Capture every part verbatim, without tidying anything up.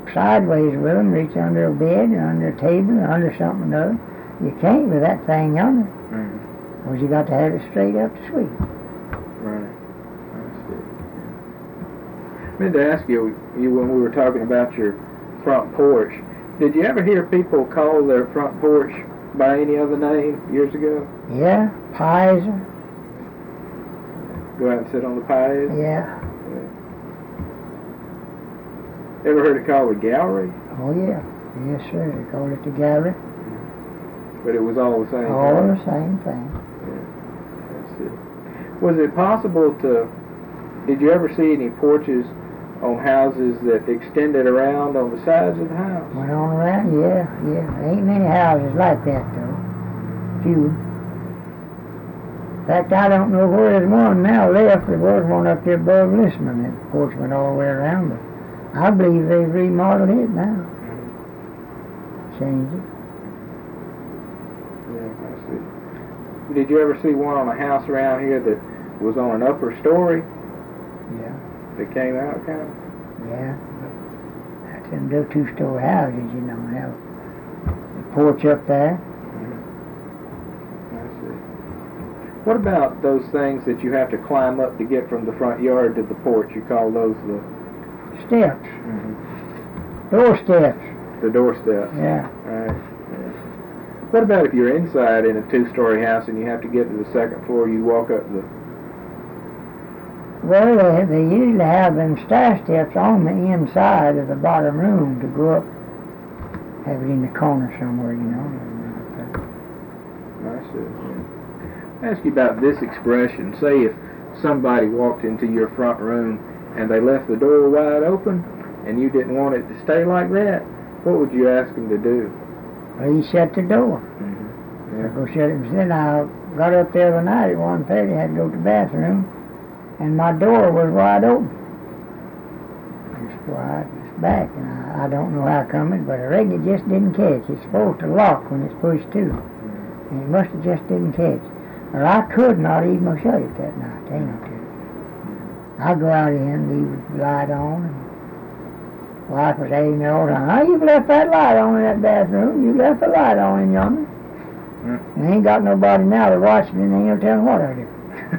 sideways with them, reach under a bed or under a table or under something or other. You can't with that thing yonder. Mm. Because you got to have it straight up to sweep. Right. I see. I meant to ask you, you when we were talking about your front porch, did you ever hear people call their front porch by any other name years ago? Yeah, pies. Go out and sit on the pies? Yeah. yeah. Ever heard it called a gallery? Oh, yeah. Yes, sir. They called it the gallery. But it was all the same all thing? All the same thing. Yeah. That's it. Was it possible to, did you ever see any porches on houses that extended around on the sides of the house? Went on around, yeah, yeah. There ain't many houses like that, though. Few. In fact, I don't know where there's one now left. There was one up there above Lissman. That porch went all the way around, but I believe they've remodeled it now. Changed it. Yeah, I see. Did you ever see one on a house around here that was on an upper story? Yeah. That came out, kind of? Yeah. That's them little two-story houses, you know, have a porch up there. Mm-hmm. I see. What about those things that you have to climb up to get from the front yard to the porch? You call those the... Steps. Mm-hmm. Door steps. The door steps. Yeah. Right. Yeah. What about if you're inside in a two-story house and you have to get to the second floor, you walk up the... Well, they, they usually have them stair steps on the inside of the bottom room to go up. Have it in the corner somewhere, you know. I see. Yeah. I'll ask you about this expression. Say if somebody walked into your front room and they left the door wide open and you didn't want it to stay like that, what would you ask them to do? Well, you shut the door. Mm-hmm. Yeah. I go shut it. Then I got up there the night at one thirty, had to go to the bathroom, and my door was wide open. Just wide, just back, and I, I don't know how come it, but I reckon it just didn't catch. It's supposed to lock when it's pushed to, Mm-hmm. and it must have just didn't catch. Or I could not even have shut it that night. Ain't no telling. I go out in, leave the light on, and wife was asking me all the time, "How you left that light on in that bathroom? You left the light on in yonder." Mm-hmm. And ain't got nobody now to watch me, and they ain't telling what I do.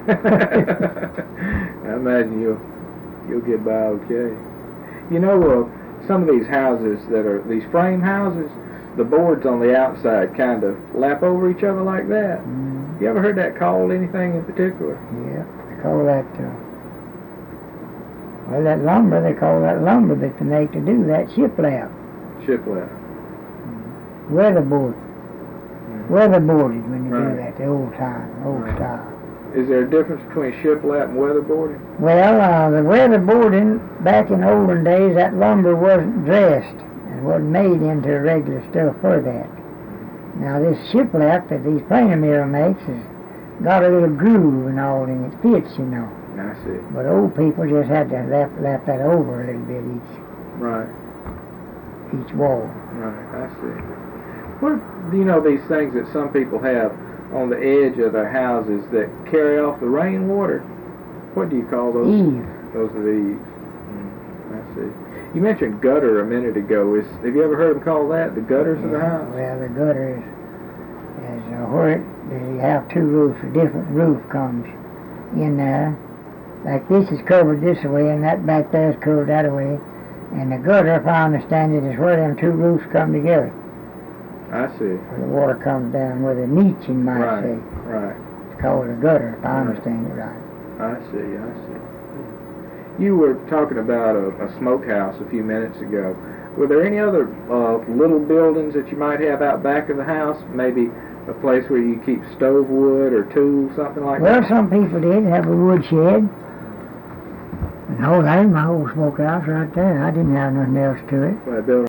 I imagine you'll you'll get by okay. You know, uh, some of these houses that are these frame houses, the boards on the outside kind of lap over each other like that. Mm. You ever heard that called anything in particular? Yeah, they call that, uh, well, that lumber, they call that lumber that they make to do that shiplap. Shiplap. Mm. Weatherboard. Mm. Weatherboarded when you Right. do that, the old time, old Right. style. Is there a difference between shiplap and weatherboarding? Well, uh, the weatherboarding, back in olden days, that lumber wasn't dressed and wasn't made into regular stuff for that. Now this shiplap that these planer mill makes has got a little groove and all in it fits, you know. I see. But old people just had to lap, lap that over a little bit each Right. each wall. Right. I see. What do you know these things that some people have on the edge of their houses that carry off the rainwater? What do you call those? Eve. Those are the eaves. Mm, I see. You mentioned gutter a minute ago. Is have you ever heard them call that the gutters of the Yeah, house? well, the gutter is, is uh, where it, you have two roofs, a different roof comes in there. Like this is covered this way, and that back there is covered that way. And the gutter, if I understand it, is where them two roofs come together. I see. Where the water comes down, where the niche, you might Right. say. Right. It's called a gutter, if I Right. understand it right. I see. I see. You were talking about a, a smokehouse a few minutes ago. Were there any other uh, little buildings that you might have out back of the house? Maybe a place where you keep stove wood or tools, something like Well, that? some people did have a wood shed. And oh, that was my old smokehouse right there. I didn't have nothing else to it. Well, building